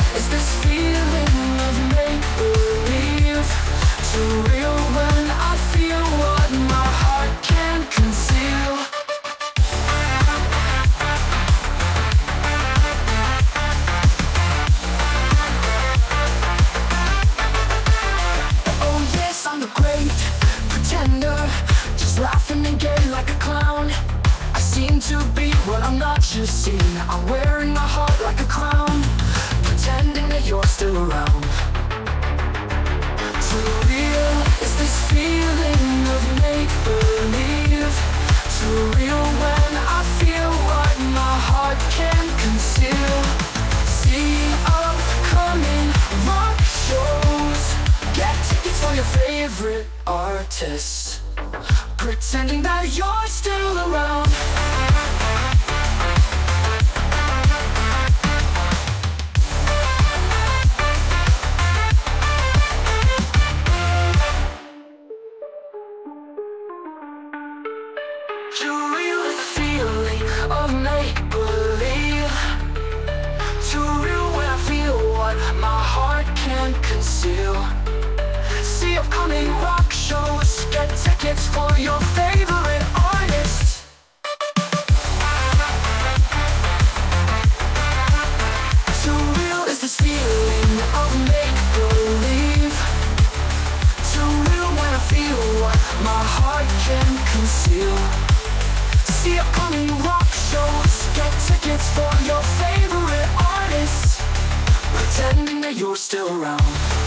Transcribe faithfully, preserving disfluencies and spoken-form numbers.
is this feeling of make-believe too real when I feel what my heart can't conceal? Oh yes, I'm the great pretender, just laughing and gay like a clown. I seem to be what I'm not, you see. I'm wearing my heart like a crown, pretending that you're still around. Too real is this feeling of make-believe too real when I feel what my heart can't conceal. See upcoming rock shows, get tickets for your favorite artists, pretending that you're still around. Too real is the feeling of make-believe too real when I feel what my heart can't conceal. See upcoming rock shows, get tickets for your favorite artists. Too real is this feeling of make-believe too real when I feel what my heart can't conceal. See upcoming rock shows, get tickets for your favorite artists, pretending that you're still around.